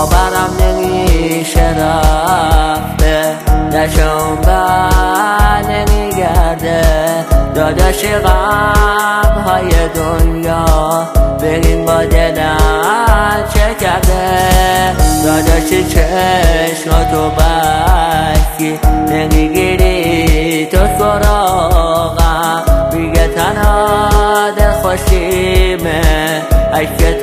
باورم نمیشه رفته دشم بر نمیگرده داداش غمهای دنیا ببین با دلم چه کرده داداش چشماتو بکی نمیگیری تو سراغم میگه تنها دل خوشیمه اشک